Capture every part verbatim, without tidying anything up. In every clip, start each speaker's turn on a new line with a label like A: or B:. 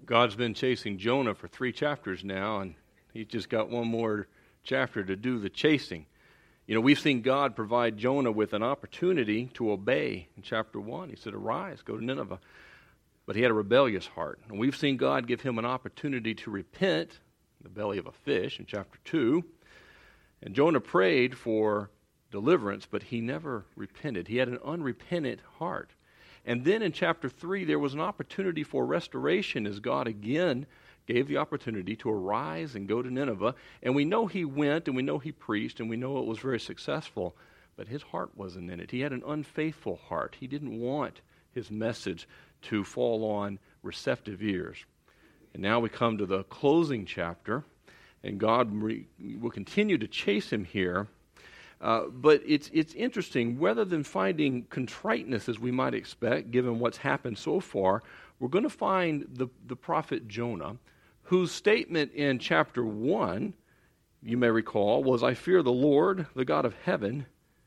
A: God's been chasing Jonah for three chapters now, and he's just got one more chapter to do the chasing. You know, we've seen God provide Jonah with an opportunity to obey. In chapter one, he said, "Arise, go to Nineveh." But he had a rebellious heart. And we've seen God give him an opportunity to repent in the belly of a fish in chapter two. And Jonah prayed for deliverance, but he never repented. He had an unrepentant heart. And then in chapter three, there was an opportunity for restoration as God again gave the opportunity to arise and go to Nineveh. And we know he went, and we know he preached, and we know it was very successful. But his heart wasn't in it. He had an unfaithful heart. He didn't want his message to fall on receptive ears. And now we come to the closing chapter, and God re- will continue to chase him here. Uh, but it's it's interesting, rather than finding contriteness as we might expect, given what's happened so far, we're going to find the, the prophet Jonah, whose statement in chapter one, you may recall, was, "I fear the Lord, the God of heaven,"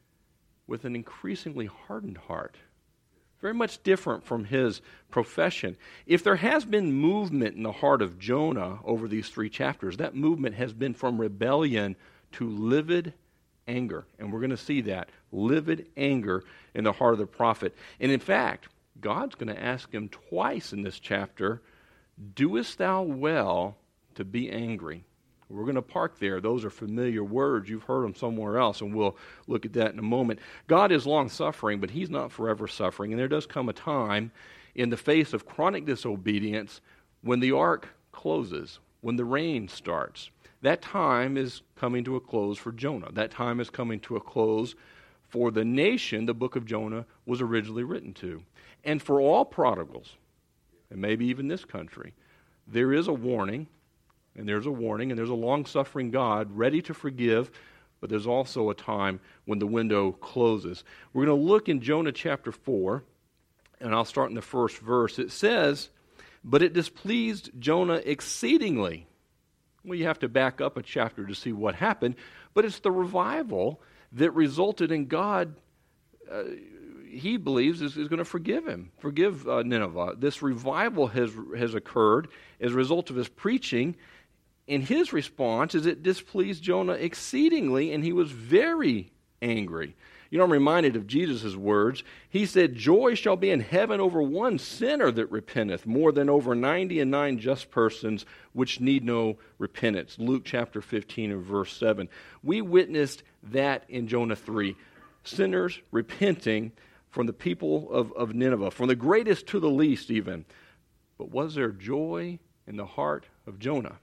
A: with an increasingly hardened heart. Very much different from his profession. If there has been movement in the heart of Jonah over these three chapters, that movement has been from rebellion to livid anger. And we're going to see that, livid anger in the heart of the prophet. And in fact, God's going to ask him twice in this chapter, "Doest thou well to be angry?" We're going to park there. Those are familiar words. You've heard them somewhere else, and we'll look at that in a moment. God is long-suffering, but he's not forever suffering. And there does come a time in the face of chronic disobedience when the ark closes, when the rain starts. That time is coming to a close for Jonah. That time is coming to a close for the nation the book of Jonah was originally written to. And for all prodigals, and maybe even this country, there is a warning, and there's a warning, and there's a long-suffering God ready to forgive, but there's also a time when the window closes. We're going to look in Jonah chapter four, and I'll start in the first verse. It says, "But it displeased Jonah exceedingly." Well, you have to back up a chapter to see what happened, but it's the revival that resulted in God, uh, he believes, is, is going to forgive him, forgive uh, Nineveh. This revival has, has occurred as a result of his preaching, and his response is it displeased Jonah exceedingly, and he was very angry. You know, I'm reminded of Jesus' words. He said, "Joy shall be in heaven over one sinner that repenteth, more than over ninety and nine just persons which need no repentance." Luke chapter fifteen and verse seven. We witnessed that in Jonah three. Sinners repenting from the people of, of Nineveh, from the greatest to the least even. But was there joy in the heart of Jonah?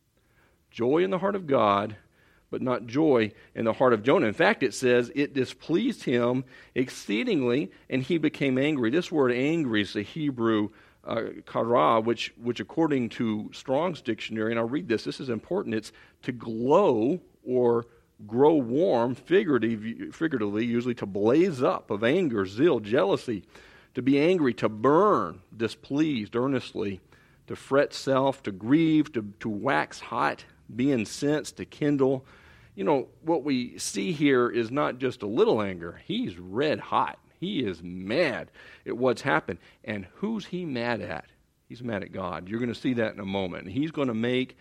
A: Joy in the heart of God, but not joy in the heart of Jonah. In fact, it says it displeased him exceedingly, and he became angry. This word angry is the Hebrew uh, kara, which, which according to Strong's dictionary, and I'll read this, this is important, it's to glow or grow warm, figuratively, figuratively, usually to blaze up of anger, zeal, jealousy, to be angry, to burn, displeased, earnestly, to fret self, to grieve, to, to wax hot, be incensed, to kindle. You know, what we see here is not just a little anger. He's red hot. He is mad at what's happened. And who's he mad at? He's mad at God. You're going to see that in a moment. And he's going to make,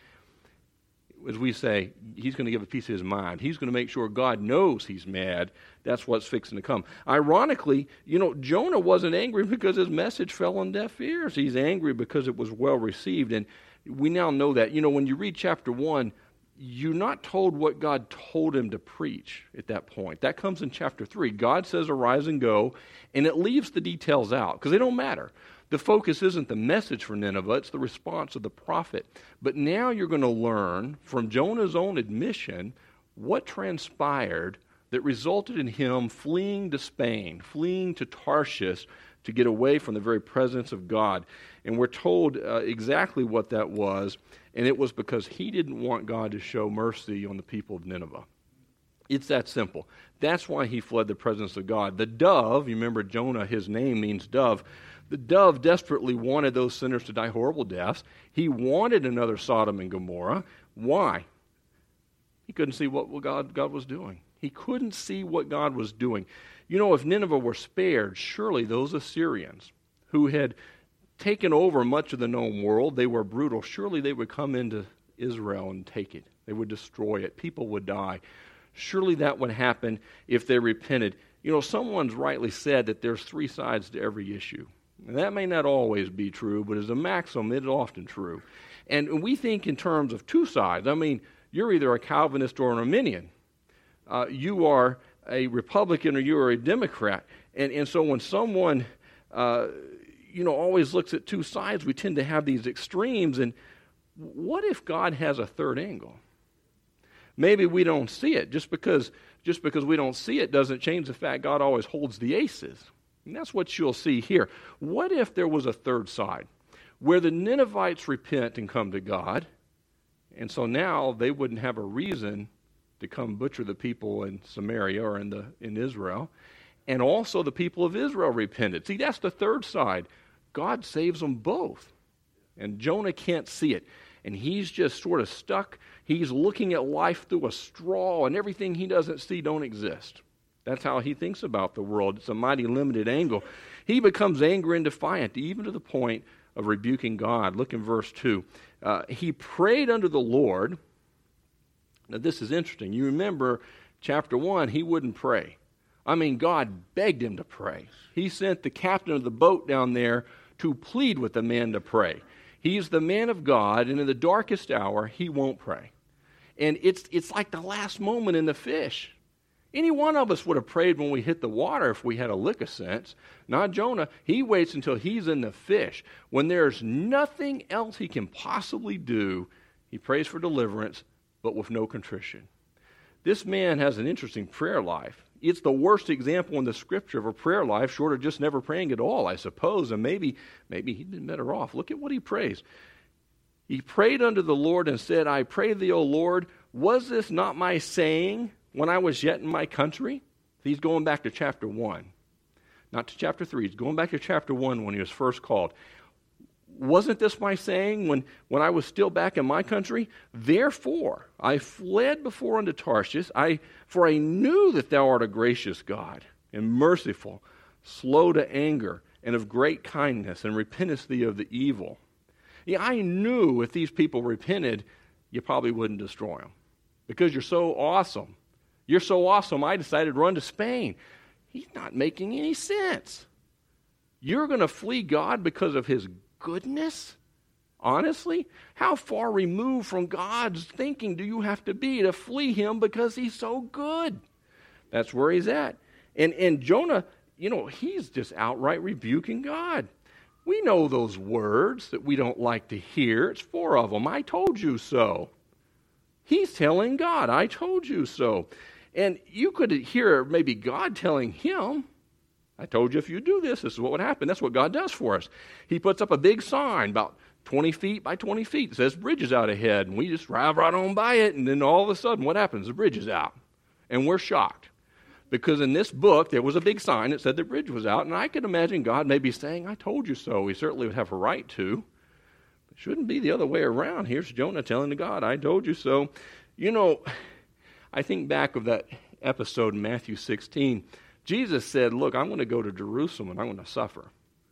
A: as we say, he's going to give a piece of his mind. He's going to make sure God knows he's mad. That's what's fixing to come. Ironically, you know, Jonah wasn't angry because his message fell on deaf ears. He's angry because it was well received. And we now know that. You know, when you read chapter one, you're not told what God told him to preach at that point. That comes in chapter three. God says, "Arise and go," and it leaves the details out because they don't matter. The focus isn't the message for Nineveh, it's the response of the prophet. But now you're going to learn from Jonah's own admission what transpired that resulted in him fleeing to Spain, fleeing to Tarshish to get away from the very presence of God. And we're told uh, exactly what that was, and it was because he didn't want God to show mercy on the people of Nineveh. It's that simple. That's why he fled the presence of God. The dove, you remember Jonah, his name means dove. The dove desperately wanted those sinners to die horrible deaths. He wanted another Sodom and Gomorrah. Why? He couldn't see what God, God was doing. He couldn't see what God was doing. You know, if Nineveh were spared, surely those Assyrians who had taken over much of the known world. They were brutal. Surely they would come into Israel and take it. They would destroy it. People would die. Surely that would happen if they repented. You know, someone's rightly said that there's three sides to every issue. And that may not always be true, but as a maximum, it is often true. And we think in terms of two sides. I mean, you're either a Calvinist or an Arminian. Uh, you are a Republican or you are a Democrat. And, and so when someone, uh, you know, always looks at two sides, we tend to have these extremes. And what if God has a third angle? Maybe we don't see it. Just because, just because we don't see it doesn't change the fact God always holds the aces. And that's what you'll see here. What if there was a third side where the Ninevites repent and come to God, and so now they wouldn't have a reason to come butcher the people in Samaria or in, the, in Israel, and also the people of Israel repented. See, that's the third side. God saves them both, and Jonah can't see it, and he's just sort of stuck. He's looking at life through a straw, and everything he doesn't see don't exist. That's how he thinks about the world. It's a mighty limited angle. He becomes angry and defiant, even to the point of rebuking God. Look in verse two. Uh, he prayed unto the Lord. Now this is interesting. You remember chapter one, he wouldn't pray. I mean, God begged him to pray. He sent the captain of the boat down there to plead with the man to pray. He's the man of God, and in the darkest hour, he won't pray. And it's it's like the last moment in the fish. Any one of us would have prayed when we hit the water if we had a lick of sense. Not Jonah. He waits until he's in the fish. When there's nothing else he can possibly do, he prays for deliverance, but with no contrition. This man has an interesting prayer life. It's the worst example in the Scripture of a prayer life, short of just never praying at all, I suppose. And maybe, maybe he'd been better off. Look at what he prays. He prayed unto the Lord and said, I pray thee, O Lord, was this not my saying when I was yet in my country? He's going back to chapter one, not to chapter three. He's going back to chapter one when he was first called. Wasn't this my saying when, when I was still back in my country? Therefore, I fled before unto Tarshish, I, for I knew that thou art a gracious God, and merciful, slow to anger, and of great kindness, and repentest thee of the evil. Yeah, I knew if these people repented, you probably wouldn't destroy them, because you're so awesome. You're so awesome, I decided to run to Spain. He's not making any sense. You're going to flee God because of his goodness? Honestly? How far removed from God's thinking do you have to be to flee him because he's so good? That's where he's at. And, and Jonah, you know, he's just outright rebuking God. We know those words that we don't like to hear. It's four of them. I told you so. He's telling God, I told you so. And you could hear maybe God telling him, I told you if you do this, this is what would happen. That's what God does for us. He puts up a big sign about twenty feet by twenty feet. It says bridge is out ahead. And we just drive right on by it. And then all of a sudden, what happens? The bridge is out. And we're shocked. Because in this book, there was a big sign that said the bridge was out. And I could imagine God maybe saying, I told you so. He certainly would have a right to. It shouldn't be the other way around. Here's Jonah telling to God, I told you so. You know, I think back of that episode in Matthew sixteen. Jesus said, look, I'm going to go to Jerusalem and I'm going to suffer.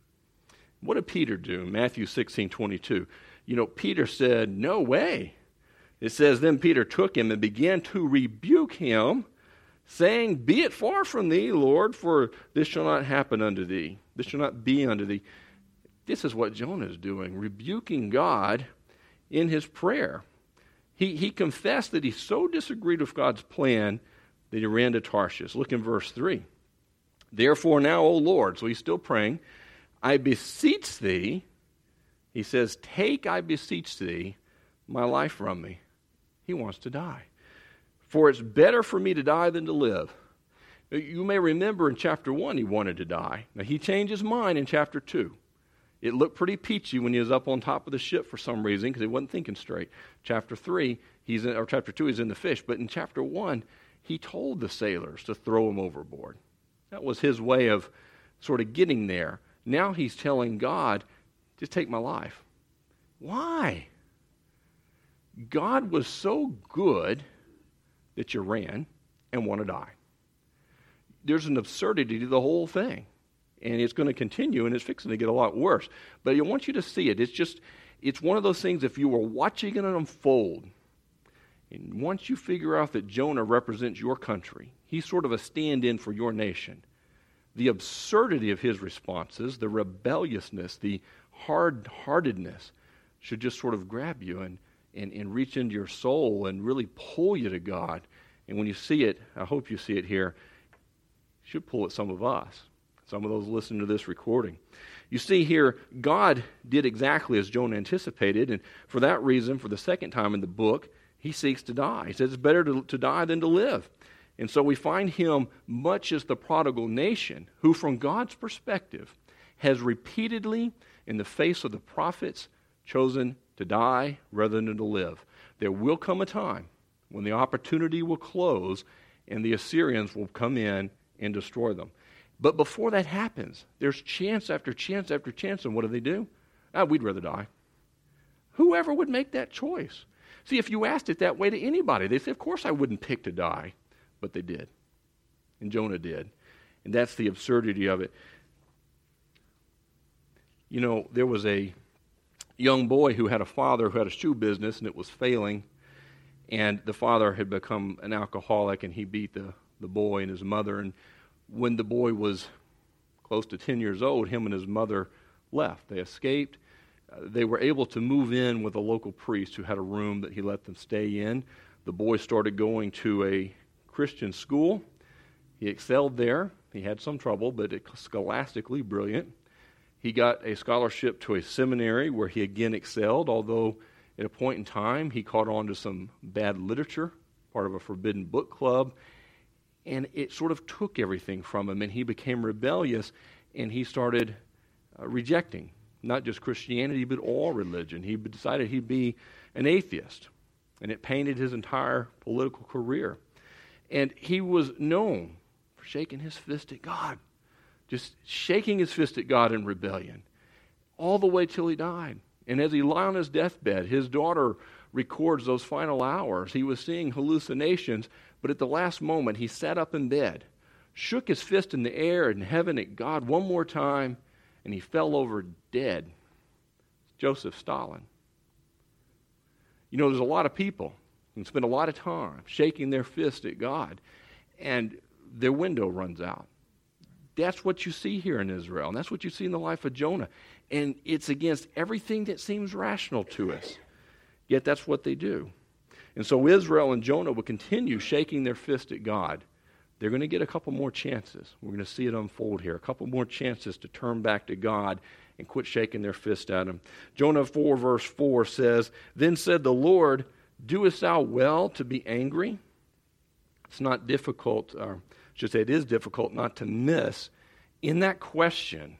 A: What did Peter do in Matthew sixteen twenty-two? You know, Peter said, no way. It says, then Peter took him and began to rebuke him, saying, be it far from thee, Lord, for this shall not happen unto thee. This shall not be unto thee. This is what Jonah is doing, rebuking God in his prayer. He, he confessed that he so disagreed with God's plan that he ran to Tarshish. Look in verse three. Therefore now, O Lord, so he's still praying, I beseech thee, he says, take, I beseech thee, my life from me. He wants to die. For it's better for me to die than to live. You may remember in chapter one he wanted to die. Now he changed his mind in chapter two. It looked pretty peachy when he was up on top of the ship for some reason because he wasn't thinking straight. Chapter three, he's in, or chapter two, he's in the fish. But in chapter one, he told the sailors to throw him overboard. That was his way of sort of getting there. Now he's telling God, just take my life. Why? God was so good that you ran and want to die. There's an absurdity to the whole thing. And it's going to continue, and it's fixing to get a lot worse. But I want you to see it. It's just, it's one of those things, if you were watching it unfold, and once you figure out that Jonah represents your country, he's sort of a stand-in for your nation, the absurdity of his responses, the rebelliousness, the hard-heartedness should just sort of grab you and, and, and reach into your soul and really pull you to God. And when you see it, I hope you see it here, it should pull at some of us, some of those listening to this recording. You see here, God did exactly as Jonah anticipated, and for that reason, for the second time in the book, he seeks to die. He says it's better to, to die than to live. And so we find him much as the prodigal nation, who from God's perspective has repeatedly, in the face of the prophets, chosen to die rather than to live. There will come a time when the opportunity will close and the Assyrians will come in and destroy them. But before that happens, there's chance after chance after chance, and what do they do? Ah, we'd rather die. Whoever would make that choice? See, if you asked it that way to anybody, they'd say, of course I wouldn't pick to die. But they did. And Jonah did. And that's the absurdity of it. You know, there was a young boy who had a father who had a shoe business, and it was failing. And the father had become an alcoholic, and he beat the, the boy and his mother. And when the boy was close to ten years old, him and his mother left. They escaped. Uh, they were able to move in with a local priest who had a room that he let them stay in. The boy started going to a Christian school. He excelled there. He had some trouble, but it, scholastically brilliant. He got a scholarship to a seminary where he again excelled, although at a point in time he caught on to some bad literature, part of a forbidden book club, and it sort of took everything from him, and he became rebellious, and he started uh, rejecting not just Christianity, but all religion. He decided he'd be an atheist, and it painted his entire political career. And he was known for shaking his fist at God, just shaking his fist at God in rebellion, all the way till he died. And as he lay on his deathbed, his daughter records those final hours. He was seeing hallucinations, but at the last moment, he sat up in bed, shook his fist in the air in heaven at God one more time, and he fell over dead. Joseph Stalin. You know, there's a lot of people who spend a lot of time shaking their fist at God, and their window runs out. That's what you see here in Israel, and that's what you see in the life of Jonah. And it's against everything that seems rational to us. Yet that's what they do. And so Israel and Jonah will continue shaking their fist at God. They're going to get a couple more chances. We're going to see it unfold here. A couple more chances to turn back to God and quit shaking their fist at him. Jonah four verse four says, "Then said the Lord, doest thou well to be angry?" It's not difficult, or I should say it is difficult not to miss in that question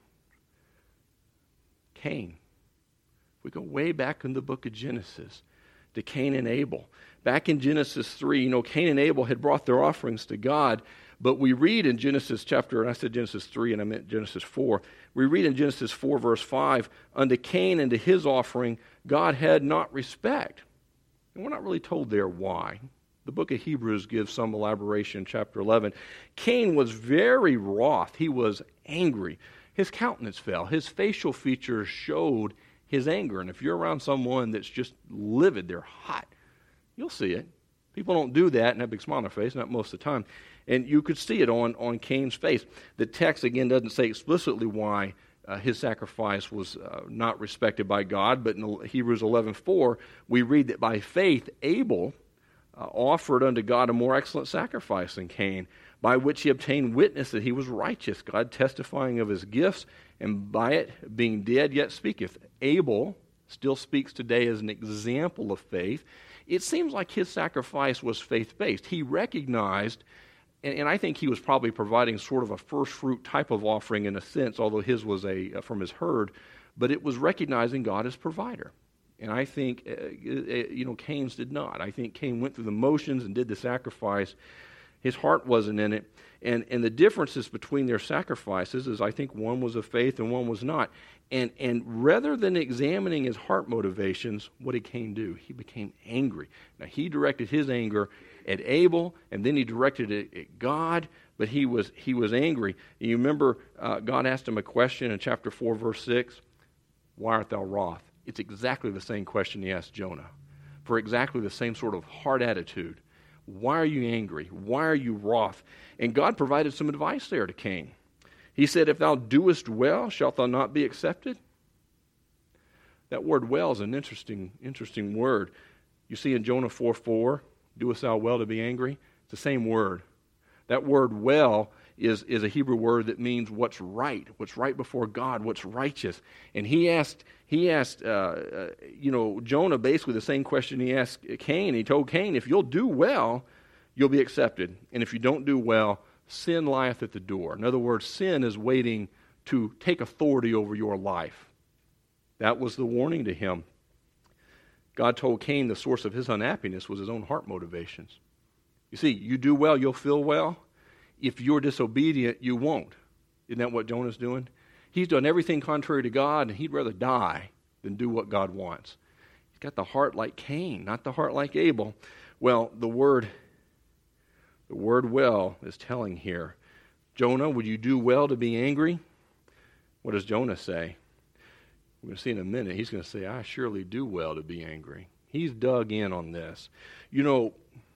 A: Cain. We go way back in the book of Genesis to Cain and Abel. Back in Genesis three, you know, Cain and Abel had brought their offerings to God, but we read in Genesis chapter, and I said Genesis three and I meant Genesis four, we read in Genesis four verse five, "Unto Cain and to his offering God had not respect." And we're not really told there why. The book of Hebrews gives some elaboration in chapter eleven. Cain was very wroth. He was angry. His countenance fell. His facial features showed his anger. And if you're around someone that's just livid, they're hot, you'll see it. People don't do that and have a big smile on their face, not most of the time. And you could see it on, on Cain's face. The text, again, doesn't say explicitly why uh, his sacrifice was uh, not respected by God, but in Hebrews eleven four, we read that by faith, Abel uh, offered unto God a more excellent sacrifice than Cain, by which he obtained witness that he was righteous, God testifying of his gifts, and by it being dead yet speaketh. Abel still speaks today as an example of faith. It seems like his sacrifice was faith-based. He recognized, and, and I think he was probably providing sort of a first fruit type of offering in a sense, although his was a from his herd, but it was recognizing God as provider. And I think, uh, you know, Cain's did not. I think Cain went through the motions and did the sacrifice. His heart wasn't in it. And and the differences between their sacrifices is I think one was of faith and one was not. And, and rather than examining his heart motivations, what did Cain do? He became angry. Now, he directed his anger at Abel, and then he directed it at God, but he was he was angry. You remember uh, God asked him a question in chapter four, verse six, why art thou wroth? It's exactly the same question he asked Jonah, for exactly the same sort of heart attitude. Why are you angry? Why are you wroth? And God provided some advice there to Cain. He said, if thou doest well, shalt thou not be accepted? That word well is an interesting, interesting word. You see in Jonah four four, doest thou well to be angry? It's the same word. That word well is, is a Hebrew word that means what's right, what's right before God, what's righteous. And he asked, he asked, uh, uh, you know, Jonah basically the same question he asked Cain. He told Cain, if you'll do well, you'll be accepted. And if you don't do well, sin lieth at the door. In other words, sin is waiting to take authority over your life. That was the warning to him. God told Cain the source of his unhappiness was his own heart motivations. You see, you do well, you'll feel well. If you're disobedient, you won't. Isn't that what Jonah's doing? He's done everything contrary to God, and he'd rather die than do what God wants. He's got the heart like Cain, not the heart like Abel. Well, the word The word well is telling here. Jonah, would you do well to be angry? What does Jonah say? We're going to see in a minute. He's going to say, I surely do well to be angry. He's dug in on this. You know,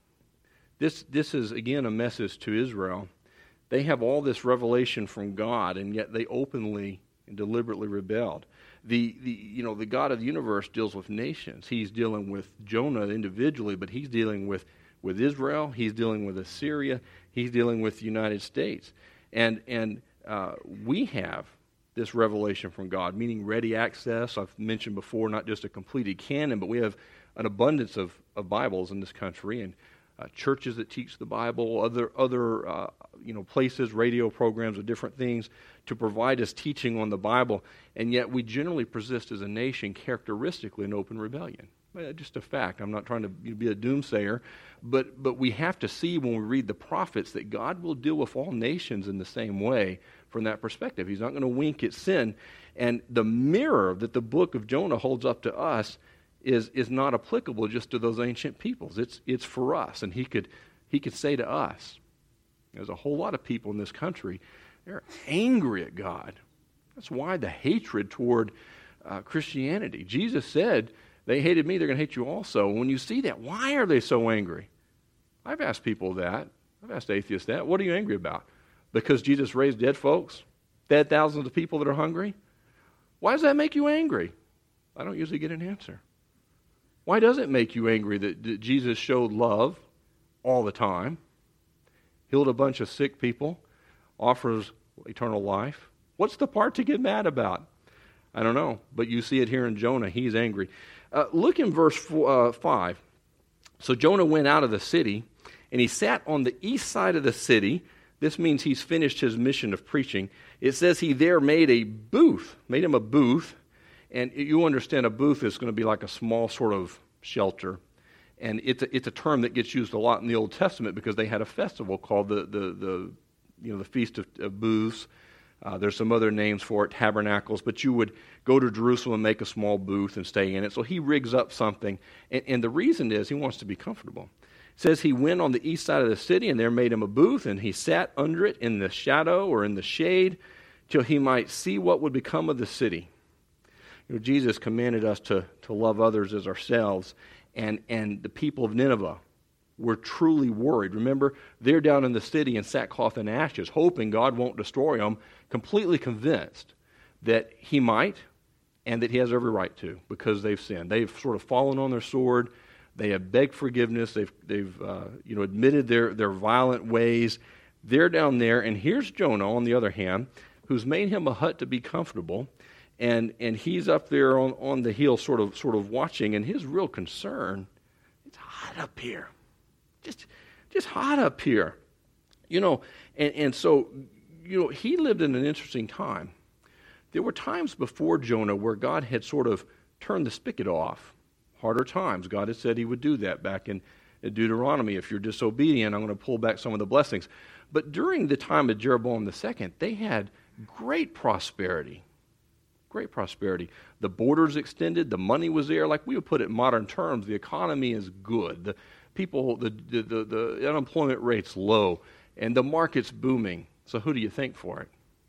A: this this is, again, a message to Israel. They have all this revelation from God, and yet they openly and deliberately rebelled. The, the you know, the God of the universe deals with nations. He's dealing with Jonah individually, but he's dealing with With Israel, he's dealing with Assyria, he's dealing with the United States. And and uh, we have this revelation from God, meaning ready access. I've mentioned before, not just a completed canon, but we have an abundance of, of Bibles in this country, and uh, churches that teach the Bible, other other uh, you know places, radio programs of different things to provide us teaching on the Bible. And yet we generally persist as a nation characteristically in open rebellion. Just a fact. I'm not trying to be a doomsayer, but but we have to see when we read the prophets that God will deal with all nations in the same way from that perspective. He's not going to wink at sin. And the mirror that the book of Jonah holds up to us is is not applicable just to those ancient peoples. It's it's for us. And he could he could say to us, there's a whole lot of people in this country, they're angry at God. That's why the hatred toward uh, Christianity. Jesus said, they hated me, they're going to hate you also. When you see that, why are they so angry? I've asked people that. I've asked atheists that. What are you angry about? Because Jesus raised dead folks? Fed thousands of people that are hungry? Why does that make you angry? I don't usually get an answer. Why does it make you angry that, that Jesus showed love all the time, healed a bunch of sick people, offers eternal life? What's the part to get mad about? I don't know, but you see it here in Jonah. He's angry. Uh, look in verse four, uh, five. So Jonah went out of the city, and he sat on the east side of the city. This means he's finished his mission of preaching. It says he there made a booth, made him a booth, and you understand a booth is going to be like a small sort of shelter. And it's a, it's a term that gets used a lot in the Old Testament because they had a festival called the the, the you know the Feast of, of Booths. Uh, there's some other names for it, tabernacles, but you would go to Jerusalem and make a small booth and stay in it. So he rigs up something, and, and the reason is he wants to be comfortable. It says he went on the east side of the city, and there made him a booth, and he sat under it in the shadow or in the shade till he might see what would become of the city. You know, Jesus commanded us to, to love others as ourselves, and, and the people of Nineveh were truly worried. Remember, they're down in the city in sackcloth and ashes, hoping God won't destroy them, completely convinced that he might and that he has every right to because they've sinned. They've sort of fallen on their sword. They have begged forgiveness. They've, they've uh, you know, admitted their, their violent ways. They're down there, and here's Jonah, on the other hand, who's made him a hut to be comfortable, and, and he's up there on, on the hill sort of, sort of watching, and his real concern, it's hot up here. Just just hot up here. You know, and, and so, you know, he lived in an interesting time. There were times before Jonah where God had sort of turned the spigot off. Harder times. God had said he would do that back in, in Deuteronomy. If you're disobedient, I'm going to pull back some of the blessings. But during the time of Jeroboam the Second, they had great prosperity. Great prosperity. The borders extended. The money was there. Like we would put it in modern terms, the economy is good. The people, the, the, the, the unemployment rate's low. And the market's booming. So who do you thank for it?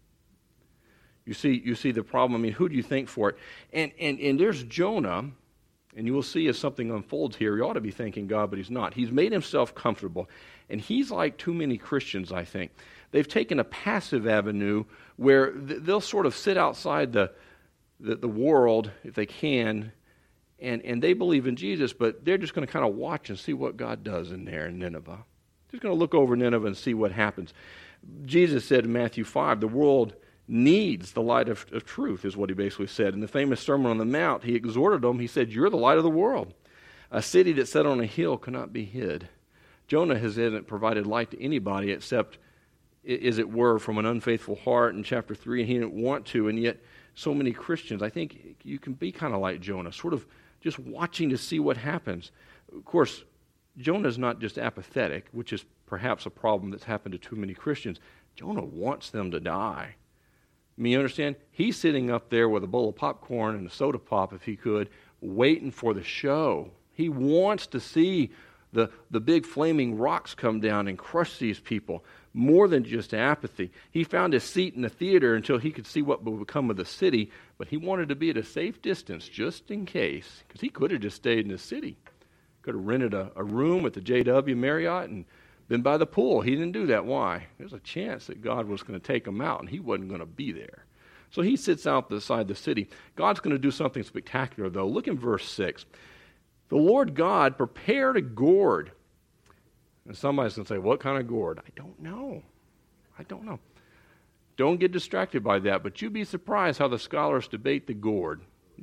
A: You see, you see the problem. I mean, who do you think for it? And, and, and there's Jonah, and you will see as something unfolds here, he ought to be thanking God, but he's not. He's made himself comfortable. And he's like too many Christians, I think. They've taken a passive avenue where th- they'll sort of sit outside the, the, the world, if they can, and, and they believe in Jesus, but they're just going to kind of watch and see what God does in there in Nineveh. Just going to look over Nineveh and see what happens. Jesus said in Matthew five, the world needs the light of, of truth, is what he basically said. In the famous Sermon on the Mount, he exhorted them, he said, you're the light of the world. A city that's set on a hill cannot be hid. Jonah hasn't provided light to anybody except, as it were, from an unfaithful heart in chapter three, and he didn't want to, and yet so many Christians, I think you can be kind of like Jonah, sort of just watching to see what happens. Of course, Jonah's not just apathetic, which is perhaps a problem that's happened to too many Christians. Jonah wants them to die. I mean, you understand? He's sitting up there with a bowl of popcorn and a soda pop, if he could, waiting for the show. He wants to see the, the big flaming rocks come down and crush these people, more than just apathy. He found his seat in the theater until he could see what would become of the city, but he wanted to be at a safe distance just in case, because he could have just stayed in the city. Could have rented a, a room at the J W Marriott and been by the pool. He didn't do that. Why? There's a chance that God was going to take him out, and he wasn't going to be there. So he sits out beside the city. God's going to do something spectacular, though. Look in verse six. The Lord God prepared a gourd. And somebody's going to say, what kind of gourd? I don't know. I don't know. Don't get distracted by that, but you'd be surprised how the scholars debate the gourd.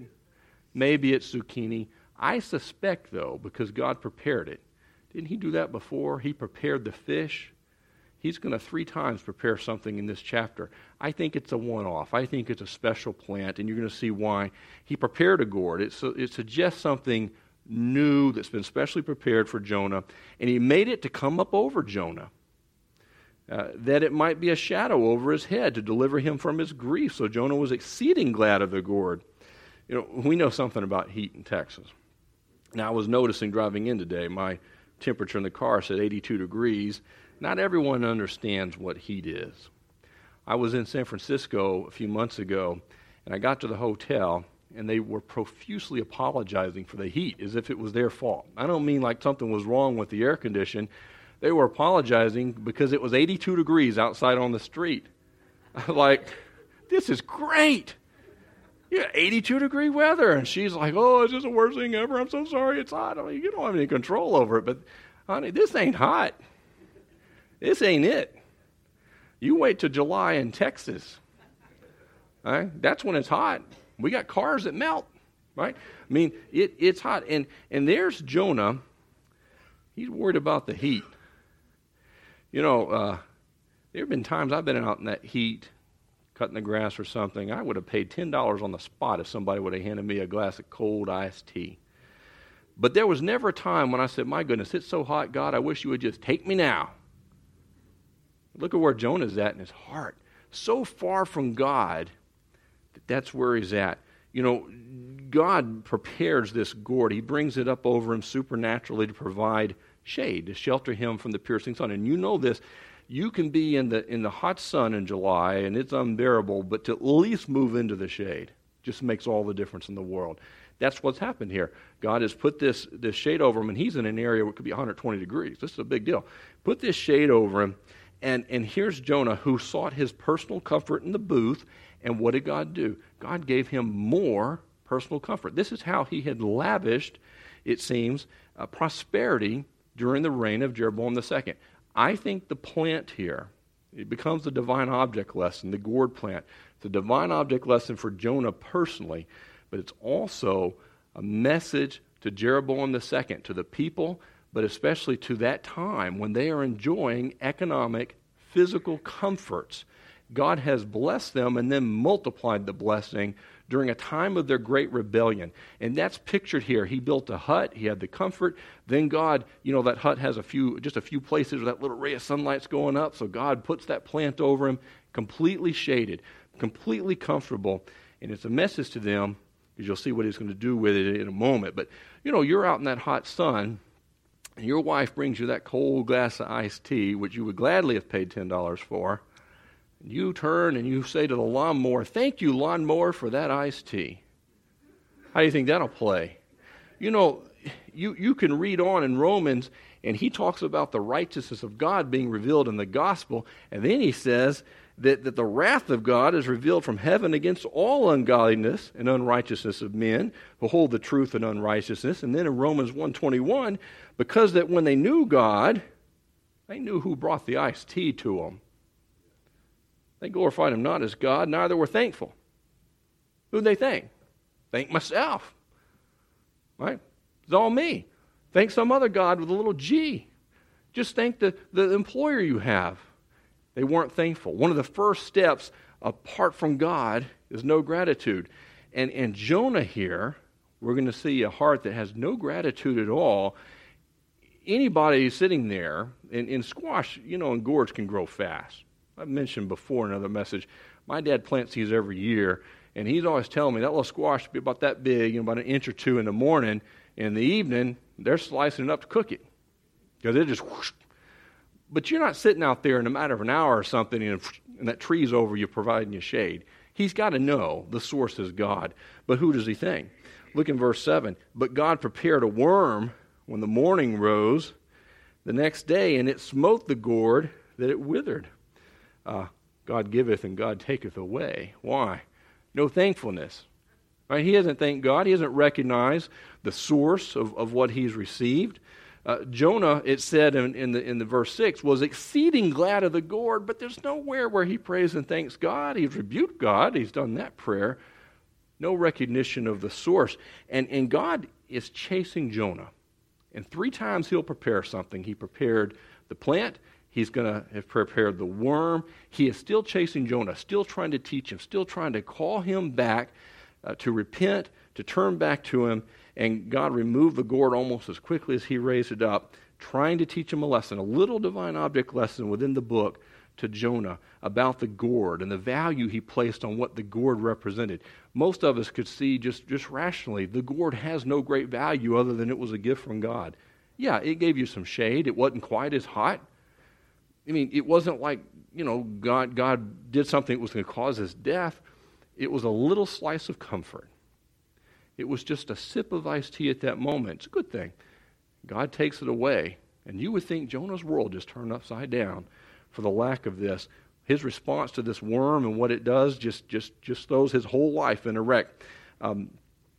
A: Maybe it's zucchini. I suspect, though, because God prepared it. Didn't he do that before? He prepared the fish. He's going to three times prepare something in this chapter. I think it's a one-off. I think it's a special plant, and you're going to see why. He prepared a gourd. It, it suggests something new that's been specially prepared for Jonah, and he made it to come up over Jonah, uh, that it might be a shadow over his head to deliver him from his grief. So Jonah was exceeding glad of the gourd. You know, we know something about heat in Texas. Now, I was noticing driving in today, my temperature in the car said eighty-two degrees. Not everyone understands what heat is. I was in San Francisco a few months ago, and I got to the hotel, and they were profusely apologizing for the heat as if it was their fault. I don't mean like something was wrong with the air condition. They were apologizing because it was eighty-two degrees outside on the street. Like, this is great. Yeah, eighty-two degree weather. And she's like, oh, it's just the worst thing ever. I'm so sorry it's hot. I mean, you don't have any control over it. But, honey, this ain't hot. This ain't it. You wait till July in Texas. Right? That's when it's hot. We got cars that melt. Right? I mean, it, it's hot. And, and there's Jonah. He's worried about the heat. You know, uh, there have been times I've been out in that heat, cutting the grass or something. I would have paid ten dollars on the spot if somebody would have handed me a glass of cold iced tea. But there was never a time when I said, my goodness, it's so hot, God, I wish you would just take me now. Look at where Jonah's at in his heart. So far from God that that's where he's at. You know, God prepares this gourd. He brings it up over him supernaturally to provide shade, to shelter him from the piercing sun. And you know this. You can be in the in the hot sun in July, and it's unbearable, but to at least move into the shade just makes all the difference in the world. That's what's happened here. God has put this, this shade over him, and he's in an area where it could be one hundred twenty degrees. This is a big deal. Put this shade over him, and, and here's Jonah, who sought his personal comfort in the booth, and what did God do? God gave him more personal comfort. This is how he had lavished, it seems, uh, prosperity during the reign of Jeroboam the Second. I think the plant here, it becomes a divine object lesson, the gourd plant. It's a divine object lesson for Jonah personally, but it's also a message to Jeroboam the Second, to the people, but especially to that time when they are enjoying economic, physical comforts. God has blessed them and then multiplied the blessing during a time of their great rebellion. And that's pictured here. He built a hut. He had the comfort. Then God, you know, that hut has a few, just a few places where that little ray of sunlight's going up. So God puts that plant over him, completely shaded, completely comfortable. And it's a message to them, because you'll see what he's going to do with it in a moment. But, you know, you're out in that hot sun, and your wife brings you that cold glass of iced tea, which you would gladly have paid ten dollars for. And you turn and you say to the lawnmower, "Thank you, lawnmower, for that iced tea." How do you think that'll play? You know, you, you can read on in Romans, and he talks about the righteousness of God being revealed in the gospel, and then he says that, that the wrath of God is revealed from heaven against all ungodliness and unrighteousness of men who hold the truth in unrighteousness. And then in Romans one twenty-one, because that when they knew God, they knew who brought the iced tea to them. They glorified him not as God, neither were thankful. Who'd they thank? Thank myself. Right? It's all me. Thank some other God with a little G. Just thank the, the employer you have. They weren't thankful. One of the first steps apart from God is no gratitude. And, and Jonah here, we're going to see a heart that has no gratitude at all. Anybody sitting there, and, and squash, you know, and gourds can grow fast. I've mentioned before in another message, my dad plants these every year, and he's always telling me that little squash will be about that big, you know, about an inch or two in the morning. In the evening, they're slicing it up to cook it. Because they're just whoosh. But you're not sitting out there in a matter of an hour or something, and, and that tree's over you providing you shade. He's got to know the source is God. But who does he thank? Look in verse seven. But God prepared a worm when the morning rose the next day, and it smote the gourd that it withered. Uh, God giveth and God taketh away. Why? No thankfulness. Right? He hasn't thanked God. He hasn't recognized the source of, of what he's received. Uh, Jonah, it said in, in the in the verse six, was exceeding glad of the gourd, but there's nowhere where he prays and thanks God. He's rebuked God. He's done that prayer. No recognition of the source. And, and God is chasing Jonah. And three times he'll prepare something. He prepared the plant. He's going to have prepared the worm. He is still chasing Jonah, still trying to teach him, still trying to call him back uh, to repent, to turn back to him. And God removed the gourd almost as quickly as he raised it up, trying to teach him a lesson, a little divine object lesson within the book to Jonah about the gourd and the value he placed on what the gourd represented. Most of us could see just, just rationally, the gourd has no great value other than it was a gift from God. Yeah, it gave you some shade. It wasn't quite as hot. I mean, it wasn't like, you know, God, God did something that was going to cause his death. It was a little slice of comfort. It was just a sip of iced tea at that moment. It's a good thing. God takes it away. And you would think Jonah's world just turned upside down for the lack of this. His response to this worm and what it does just, just, just throws his whole life in a wreck. Um,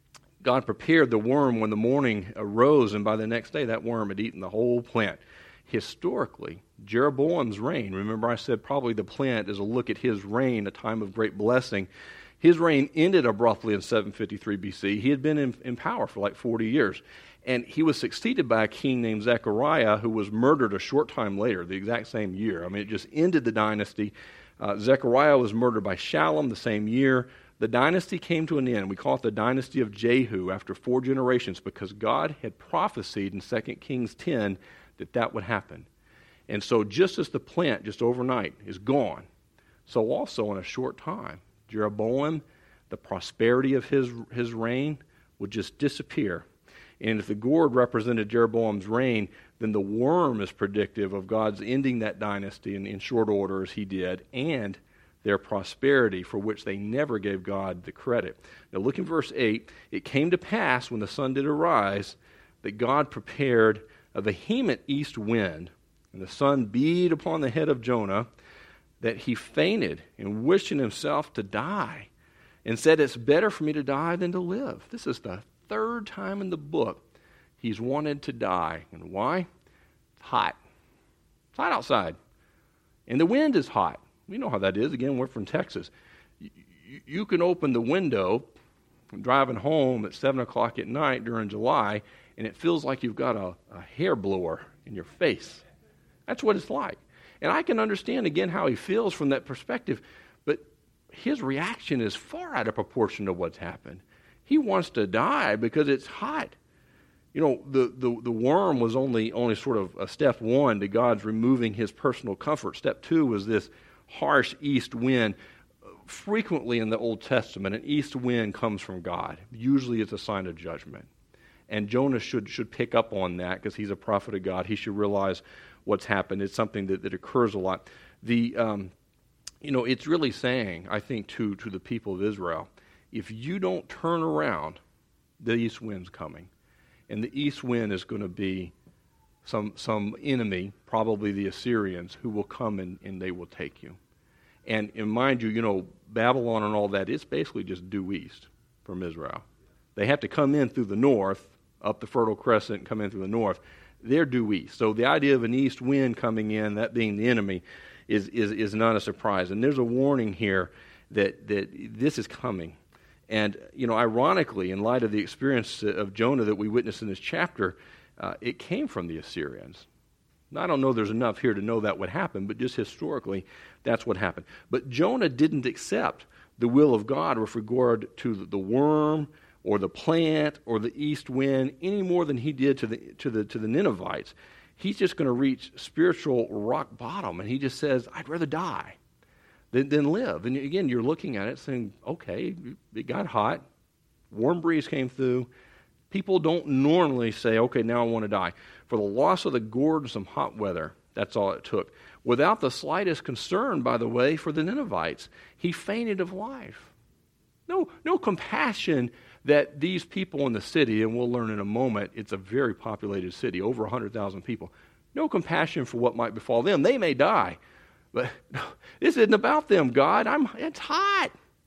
A: God prepared the worm when the morning arose, and by the next day that worm had eaten the whole plant. Historically, Jeroboam's reign, remember I said probably the plant is a look at his reign, a time of great blessing. His reign ended abruptly in seven fifty-three B C. He had been in, in power for like forty years. And he was succeeded by a king named Zechariah, who was murdered a short time later, the exact same year. I mean, it just ended the dynasty. Uh, Zechariah was murdered by Shallum the same year. The dynasty came to an end. We call it the dynasty of Jehu after four generations because God had prophesied in Second Kings ten that that would happen. And so just as the plant, just overnight, is gone, so also in a short time, Jeroboam, the prosperity of his, his reign would just disappear. And if the gourd represented Jeroboam's reign, then the worm is predictive of God's ending that dynasty in, in short order as he did, and their prosperity for which they never gave God the credit. Now look in verse eight. It came to pass when the sun did arise that God prepared a vehement east wind, and the sun beat upon the head of Jonah, that he fainted and wishing himself to die, and said, "It's better for me to die than to live." This is the third time in the book he's wanted to die. And why? It's hot. It's hot outside. And the wind is hot. We know how that is. Again, we're from Texas. You, you, you can open the window driving home at seven o'clock at night during July, and it feels like you've got a, a hair blower in your face. That's what it's like. And I can understand, again, how he feels from that perspective, but his reaction is far out of proportion to what's happened. He wants to die because it's hot. You know, the, the, the worm was only, only sort of a step one to God's removing his personal comfort. Step two was this harsh east wind. frequently in the Old Testament, an east wind comes from God. Usually it's a sign of judgment. And Jonah should should pick up on that because he's a prophet of God. He should realize what's happened. It's something that, that occurs a lot. The um, you know, it's really saying, I think, to, to the people of Israel, if you don't turn around, the east wind's coming. And the east wind is going to be some some enemy, probably the Assyrians, who will come and, and they will take you. And, and mind you, you know, Babylon and all that, it's basically just due east from Israel. They have to come in through the north, up the Fertile Crescent and come in through the north. They're due east. So the idea of an east wind coming in, that being the enemy, is is, is not a surprise. And there's a warning here that, that this is coming. And, you know, ironically, in light of the experience of Jonah that we witnessed in this chapter, uh, it came from the Assyrians. Now, I don't know there's enough here to know that would happen, but just historically, that's what happened. But Jonah didn't accept the will of God with regard to the worm or the plant or the east wind any more than he did to the to the to the Ninevites. He's just going to reach spiritual rock bottom, and he just says, "I'd rather die than, than live." And again, you're looking at it saying, "Okay, it got hot, warm breeze came through." People don't normally say, "Okay, now I want to die." For the loss of the gourd and some hot weather, that's all it took. Without the slightest concern, by the way, for the Ninevites, he fainted of life. No, no compassion that these people in the city, and we'll learn in a moment, it's a very populated city, over one hundred thousand people. No compassion for what might befall them. They may die, but no, this isn't about them, God. I'm. It's hot.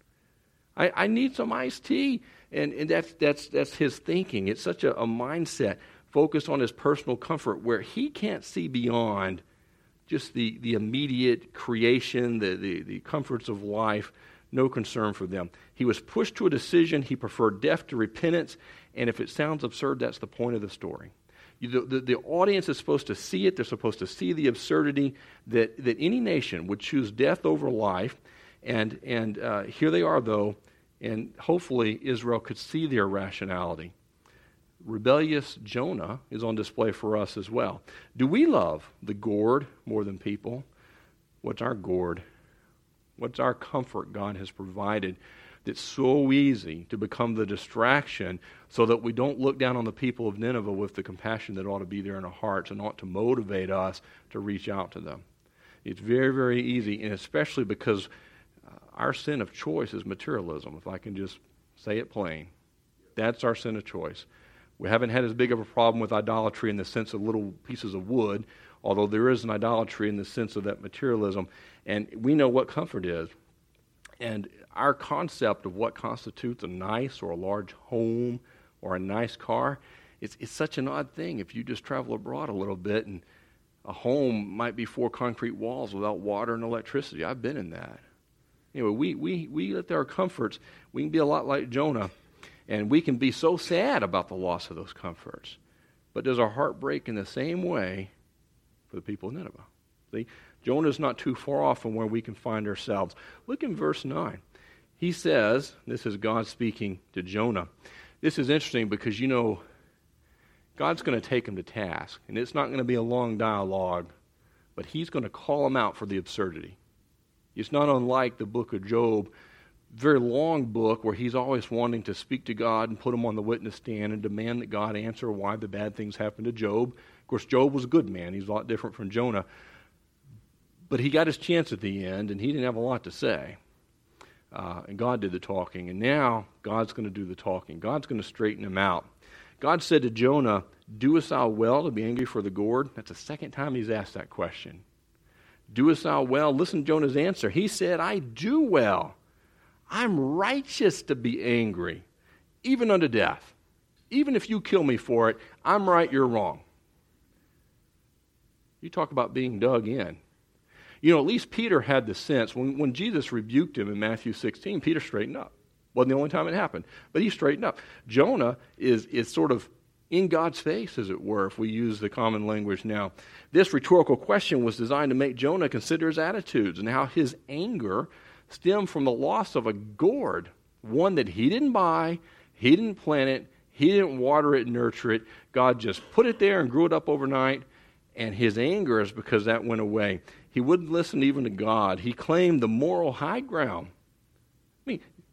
A: I, I need some iced tea. And, and that's that's that's his thinking. It's such a, a mindset focused on his personal comfort where he can't see beyond just the, the immediate creation, the, the, the comforts of life, no concern for them. He was pushed to a decision. He preferred death to repentance. And if it sounds absurd, that's the point of the story. You, the, the, the audience is supposed to see it. They're supposed to see the absurdity that, that any nation would choose death over life. And, and uh, here they are, though, and hopefully Israel could see their rationality. Rebellious Jonah is on display for us as well. Do we love the gourd more than people? What's our gourd? What's our comfort God has provided that's so easy to become the distraction so that we don't look down on the people of Nineveh with the compassion that ought to be there in our hearts and ought to motivate us to reach out to them? It's very, very easy, and especially because uh, our sin of choice is materialism, if I can just say it plain. That's our sin of choice. We haven't had as big of a problem with idolatry in the sense of little pieces of wood, although there is an idolatry in the sense of that materialism. And we know what comfort is. And our concept of what constitutes a nice or a large home or a nice car, it's, it's such an odd thing. If you just travel abroad a little bit, and a home might be four concrete walls without water and electricity. I've been in that. Anyway, we, we, we let our comforts, we can be a lot like Jonah, and we can be so sad about the loss of those comforts. But does our heart break in the same way for the people of Nineveh? See, Jonah's not too far off from where we can find ourselves. Look in verse nine. He says, this is God speaking to Jonah. This is interesting because, you know, God's going to take him to task. And it's not going to be a long dialogue, but he's going to call him out for the absurdity. It's not unlike the book of Job, very long book where he's always wanting to speak to God and put him on the witness stand and demand that God answer why the bad things happened to Job. Of course, Job was a good man. He's a lot different from Jonah. But he got his chance at the end, and he didn't have a lot to say. Uh, and God did the talking. And now God's going to do the talking. God's going to straighten him out. God said to Jonah, "Doest thou well to be angry for the gourd?" That's the second time he's asked that question. Doest thou well? Listen to Jonah's answer. He said, "I do well. I'm righteous to be angry, even unto death. Even if you kill me for it, I'm right, you're wrong." You talk about being dug in. You know, at least Peter had the sense, when, when Jesus rebuked him in Matthew sixteen, Peter straightened up. Wasn't the only time it happened, but he straightened up. Jonah is, is sort of in God's face, as it were, if we use the common language now. This rhetorical question was designed to make Jonah consider his attitudes and how his anger stemmed from the loss of a gourd, one that he didn't buy, he didn't plant it, he didn't water it and nurture it. God just put it there and grew it up overnight, and his anger is because that went away. He wouldn't listen even to God. He claimed the moral high ground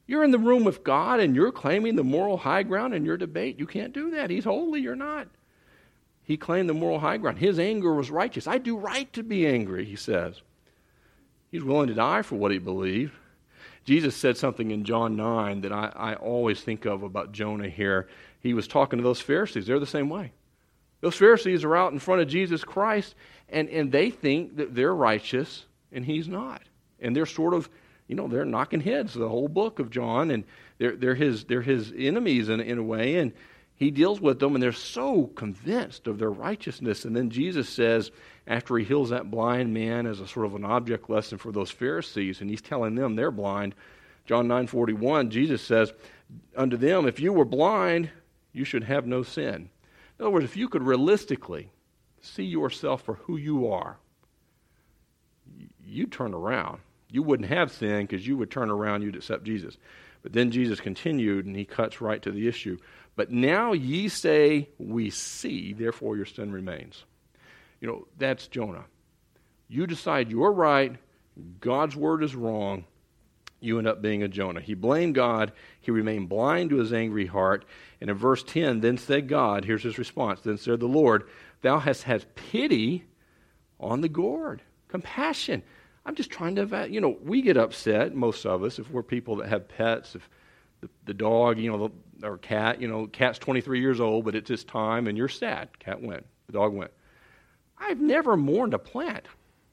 A: You're in the room with God and you're claiming the moral high ground in your debate. You can't do that. He's holy, you're not. He claimed the moral high ground. His anger was righteous. I do right to be angry, he says. He's willing to die for what he believed. Jesus said something in John nine that I, I always think of about Jonah here. He was talking to those Pharisees. They're the same way. Those Pharisees are out in front of Jesus Christ, and, and they think that they're righteous, and he's not. And they're sort of, you know, they're knocking heads the whole book of John, and they're they're his they're his enemies in, in a way, and he deals with them, and they're so convinced of their righteousness. And then Jesus says, after he heals that blind man as a sort of an object lesson for those Pharisees, and he's telling them they're blind, John nine forty-one, Jesus says, unto them, if you were blind, you should have no sin. In other words, if you could realistically see yourself for who you are, you'd turn around. You wouldn't have sin because you would turn around, you'd accept Jesus. But then Jesus continued, and he cuts right to the issue. But now ye say, we see, therefore your sin remains. You know, that's Jonah. You decide you're right, God's word is wrong, you end up being a Jonah. He blamed God, he remained blind to his angry heart, and in verse ten, then said God, here's his response, then said the Lord, thou hast had pity on the gourd, compassion. I'm just trying to, you know, we get upset, most of us, if we're people that have pets, if the, the dog, you know, the, or cat, you know, cat's twenty-three years old, but it's his time, and you're sad. Cat went, the dog went. I've never mourned a plant.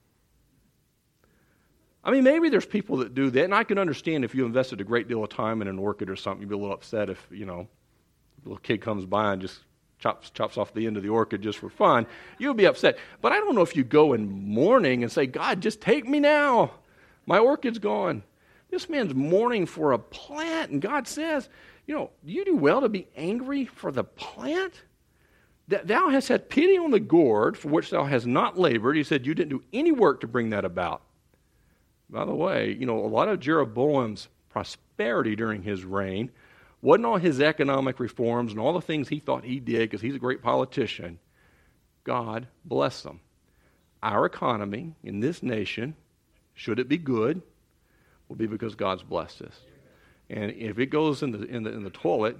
A: I mean, maybe there's people that do that, and I can understand if you invested a great deal of time in an orchid or something, you'd be a little upset if, you know, a little kid comes by and just chops chops off the end of the orchid just for fun. You'd be upset. But I don't know if you go in mourning and say, God, just take me now. My orchid's gone. This man's mourning for a plant, and God says, you know, you do well to be angry for the plant? That thou hast had pity on the gourd for which thou hast not labored. He said you didn't do any work to bring that about. By the way, you know, a lot of Jeroboam's prosperity during his reign wasn't all his economic reforms and all the things he thought he did because he's a great politician. God bless them. Our economy in this nation, should it be good, will be because God's blessed us. And if it goes in the in the in the toilet,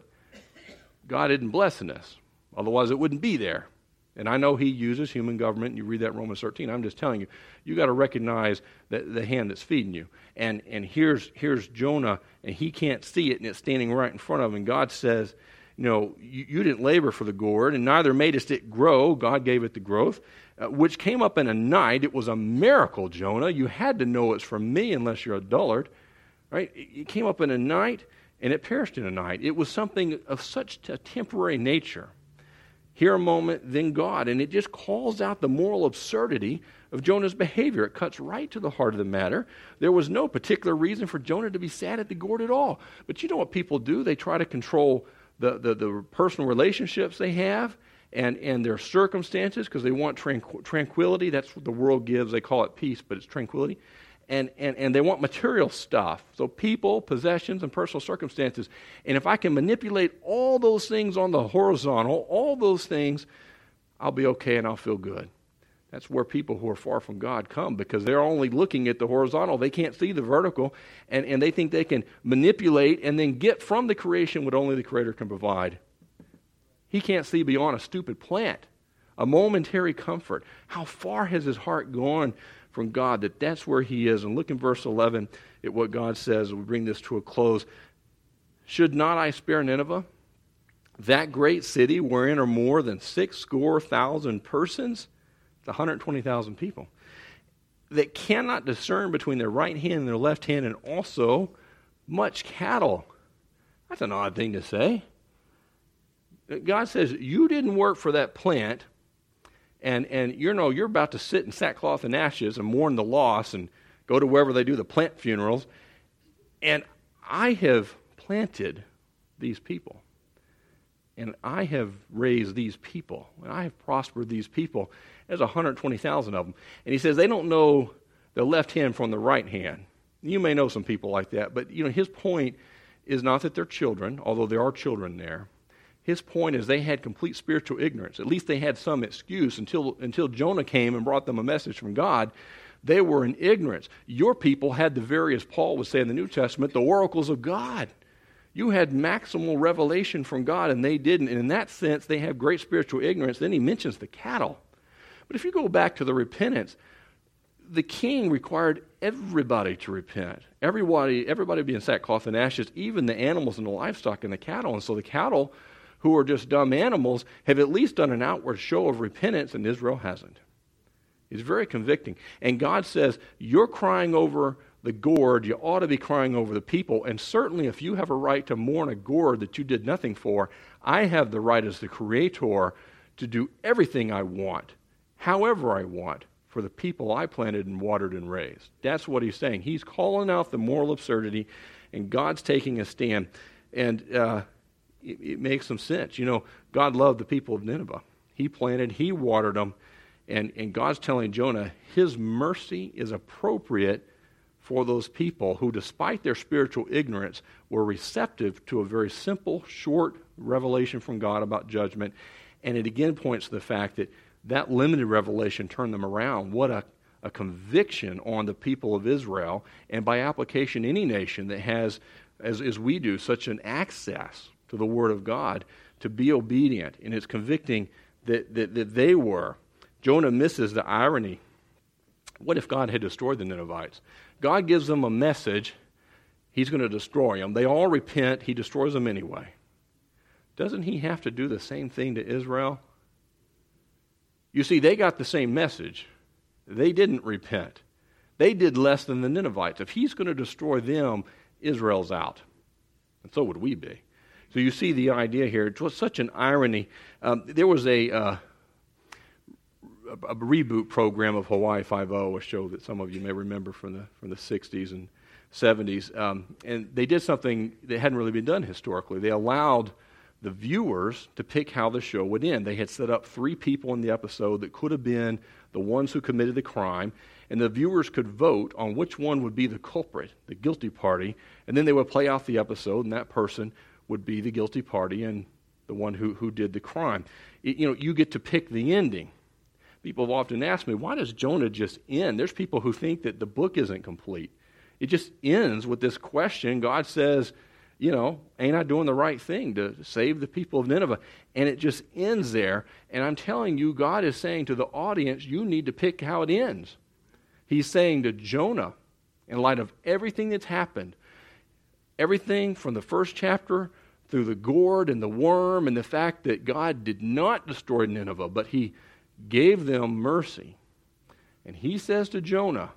A: God isn't blessing us. Otherwise, it wouldn't be there. And I know he uses human government, and you read that in Romans thirteen. I'm just telling you, you got to recognize the, the hand that's feeding you. And and here's here's Jonah, and he can't see it, and it's standing right in front of him. And God says, you know, you, you didn't labor for the gourd, and neither madest it grow. God gave it the growth, uh, which came up in a night. It was a miracle, Jonah. You had to know it's from me unless you're a dullard. Right? It, it came up in a night, and it perished in a night. It was something of such a temporary nature. Here a moment, then God. And it just calls out the moral absurdity of Jonah's behavior. It cuts right to the heart of the matter. There was no particular reason for Jonah to be sad at the gourd at all. But you know what people do? They try to control the, the, the personal relationships they have and, and their circumstances because they want tranqu- tranquility. That's what the world gives. They call it peace, but it's tranquility. And, and, and they want material stuff. So people, possessions, and personal circumstances. And if I can manipulate all those things on the horizontal, all those things, I'll be okay and I'll feel good. That's where people who are far from God come because they're only looking at the horizontal. They can't see the vertical. And, and they think they can manipulate and then get from the creation what only the Creator can provide. He can't see beyond a stupid plant, a momentary comfort. How far has his heart gone from God that that's where he is? And look in verse eleven at what God says. We bring this to a close. Should not I spare Nineveh, that great city wherein are more than six score thousand persons? It's one hundred twenty thousand people that cannot discern between their right hand and their left hand, and also much cattle. That's an odd thing to say. God says, you didn't work for that plant. And, and you know, you're about to sit in sackcloth and ashes and mourn the loss and go to wherever they do the plant funerals. And I have planted these people. And I have raised these people. And I have prospered these people. There's one hundred twenty thousand of them. And he says they don't know the left hand from the right hand. You may know some people like that. But, you know, his point is not that they're children, although there are children there. His point is they had complete spiritual ignorance. At least they had some excuse until until Jonah came and brought them a message from God They were in ignorance. Your people had the very, as Paul would say in the New Testament, the oracles of God. You had maximal revelation from God, and they didn't. And in that sense, they have great spiritual ignorance. Then he mentions the cattle. But if you go back to the repentance, the king required everybody to repent. Everybody, everybody be in sackcloth and ashes, even the animals and the livestock and the cattle. And so the cattle, who are just dumb animals, have at least done an outward show of repentance, and Israel hasn't. It's very convicting. And God says, you're crying over the gourd, you ought to be crying over the people. And certainly if you have a right to mourn a gourd that you did nothing for, I have the right as the Creator to do everything I want, however I want, for the people I planted and watered and raised. That's what he's saying. He's calling out the moral absurdity, and God's taking a stand. And uh, it, it makes some sense. You know, God loved the people of Nineveh. He planted, he watered them, and, and God's telling Jonah his mercy is appropriate for those people who, despite their spiritual ignorance, were receptive to a very simple, short revelation from God about judgment. And it again points to the fact that that limited revelation turned them around. What a, a conviction on the people of Israel, and by application any nation that has, as, as we do, such an access to the Word of God, to be obedient. And it's convicting that, that, that they were. Jonah misses the irony. What if God had destroyed the Ninevites? God gives them a message. He's going to destroy them. They all repent. He destroys them anyway. Doesn't he have to do the same thing to Israel? You see, they got the same message. They didn't repent. They did less than the Ninevites. If he's going to destroy them, Israel's out. And so would we be. So you see the idea here. It was such an irony. Um, there was a, uh, a, a reboot program of Hawaii Five-O, a show that some of you may remember from the from the sixties and seventies. Um, and they did something that hadn't really been done historically. They allowed the viewers to pick how the show would end. They had set up three people in the episode that could have been the ones who committed the crime, and the viewers could vote on which one would be the culprit, the guilty party, and then they would play out the episode, and that person would be the guilty party and the one who, who did the crime. It, you know, you get to pick the ending. People have often asked me, why does Jonah just end? There's people who think that the book isn't complete. It just ends with this question. God says, you know, ain't I doing the right thing to save the people of Nineveh? And it just ends there. And I'm telling you, God is saying to the audience, you need to pick how it ends. He's saying to Jonah, in light of everything that's happened, everything from the first chapter through the gourd and the worm and the fact that God did not destroy Nineveh, but he gave them mercy. And he says to Jonah,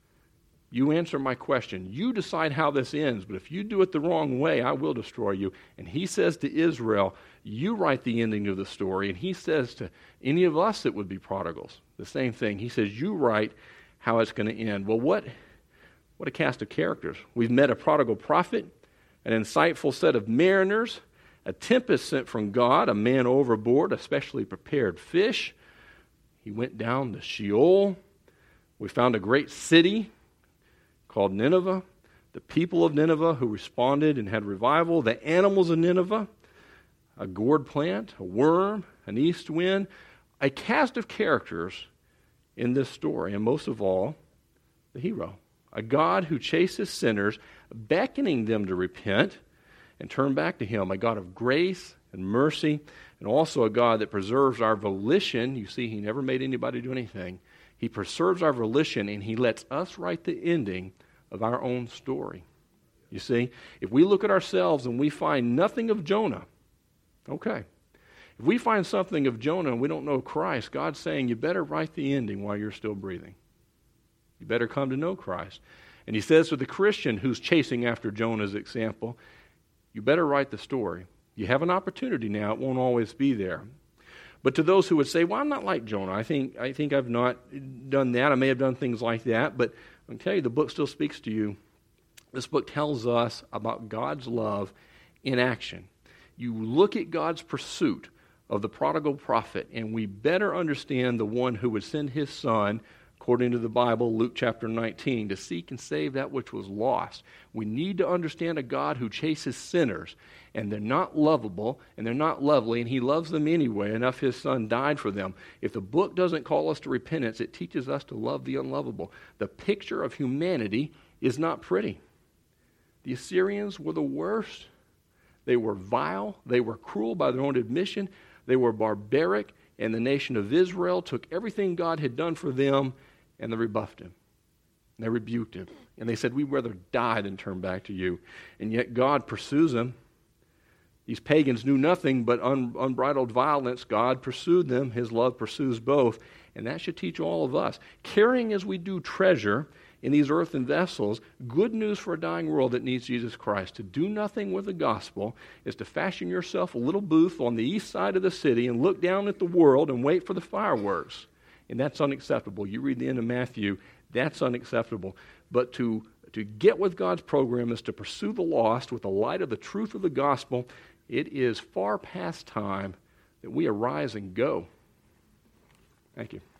A: you answer my question. You decide how this ends, but if you do it the wrong way, I will destroy you. And he says to Israel, you write the ending of the story. And he says to any of us that would be prodigals, the same thing. He says, you write how it's going to end. Well, what, what a cast of characters. We've met a prodigal prophet, an insightful set of mariners, a tempest sent from God, a man overboard, a specially prepared fish. He went down to Sheol. We found a great city called Nineveh, the people of Nineveh who responded and had revival, the animals of Nineveh, a gourd plant, a worm, an east wind, a cast of characters in this story, and most of all, the hero, a God who chases sinners, beckoning them to repent and turn back to him, a God of grace and mercy, and also a God that preserves our volition. You see, he never made anybody do anything. He preserves our volition, and he lets us write the ending of our own story. You see, if we look at ourselves and we find nothing of Jonah, okay. If we find something of Jonah and we don't know Christ, God's saying you better write the ending while you're still breathing. You better come to know Christ. And he says to the Christian who's chasing after Jonah's example, you better write the story. You have an opportunity now. It won't always be there. But to those who would say, well, I'm not like Jonah. I think I think I've not done that. I may have done things like that. But I'll tell you, the book still speaks to you. This book tells us about God's love in action. You look at God's pursuit of the prodigal prophet, and we better understand the one who would send his son, according to the Bible, Luke chapter nineteen, to seek and save that which was lost. We need to understand a God who chases sinners, and they're not lovable, and they're not lovely, and he loves them anyway, enough his son died for them. If the book doesn't call us to repentance, it teaches us to love the unlovable. The picture of humanity is not pretty. The Assyrians were the worst. They were vile. They were cruel by their own admission. They were barbaric, and the nation of Israel took everything God had done for them, and they rebuffed him. They rebuked him. And they said, we'd rather die than turn back to you. And yet God pursues them. These pagans knew nothing but un- unbridled violence. God pursued them. His love pursues both. And that should teach all of us. Carrying as we do treasure in these earthen vessels, good news for a dying world that needs Jesus Christ. To do nothing with the gospel is to fashion yourself a little booth on the east side of the city and look down at the world and wait for the fireworks. And that's unacceptable. You read the end of Matthew, that's unacceptable. But to, to get with God's program is to pursue the lost with the light of the truth of the gospel. It is far past time that we arise and go. Thank you.